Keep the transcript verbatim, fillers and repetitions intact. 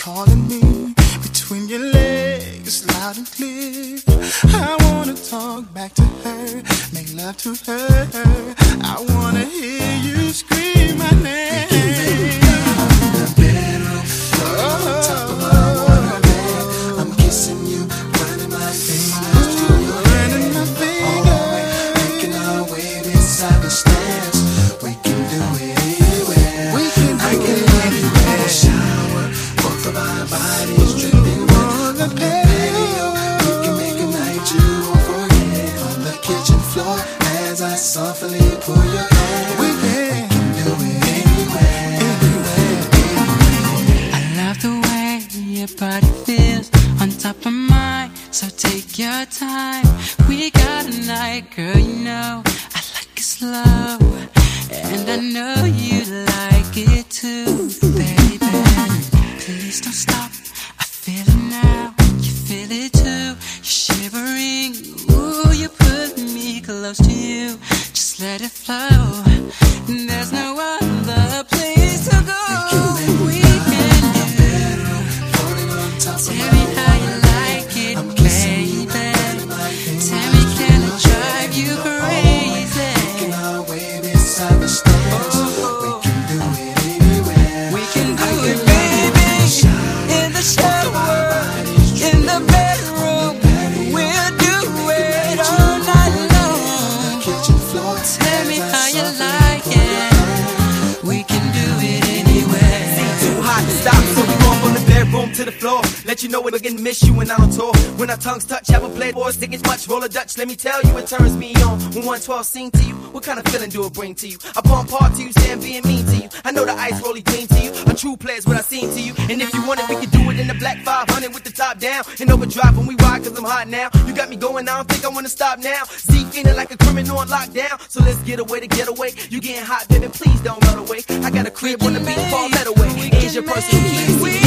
calling me between your legs, loud and clear. I wanna talk back to her, make love to her. I wanna hear you scream my name. In the bedroom, oh, on top of my water bed, I'm kissing you, running my fingers through your hair, my fingers, making our way beside the stairs. We can do it anywhere. We can do I can it love you in the shower, both of our bodies dripping wet on the patio. We can make a night you won't forget. On the kitchen floor, as I softly pull your hair. We can, we can do it anywhere, anywhere, anywhere. I love the way your body feels on top of mine, so take your time. We got a night, girl, you know I like it slow, and I know you like it too, baby. Please don't stop, I feel it now, you feel it too. You're shivering, ooh, you put me close to you. Just let it flow, there's no other place to go. We can do it. Tell me how you like it, baby. Tell me, can I drive you crazy? Making our way beside the stairs. We can do it anywhere. We can do it, baby. In the shower, in the bedroom, we'll do it all night long. Kitchen floor. Tell me how you like it. We can do it anywhere. Too hot to stop, so we go from the bedroom to the floor. Let you know we're gonna miss you when I'm on tour. When our tongues touch, have a playboy, stick as much, roll a Dutch. Let me tell you, it turns me on. When one twelve sing to you, what kind of feeling do it bring to you? I pump hard to you, stand being mean to you. I know the ice rolly clean to you. A true player's what I seen to you. And if you want it, we can do it in the black five hundred with the top down. And overdrive when we ride, cause I'm hot now. You got me going, I don't think I wanna stop now. Z feeling like a criminal on lockdown. So let's get away to get away. You getting hot, baby, please don't run away. I got a crib on the beat, fall that away. Here's your personal keys.